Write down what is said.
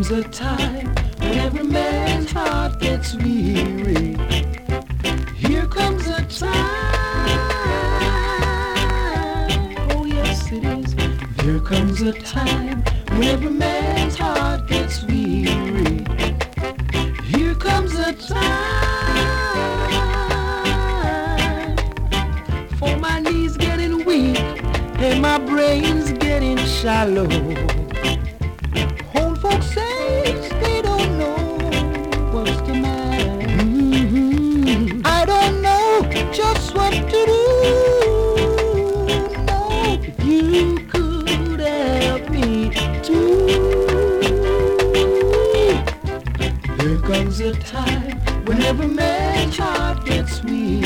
comes a time when every man's heart gets weary. Here comes a time, oh yes it is. There comes a time when every man's heart gets weary. Here comes a time for my knees getting weak and my brain's getting shallow. Old folks say they don't know what's the matter. I don't know just what to do. No, if you could help me too. There comes a time when every man's heart gets weak.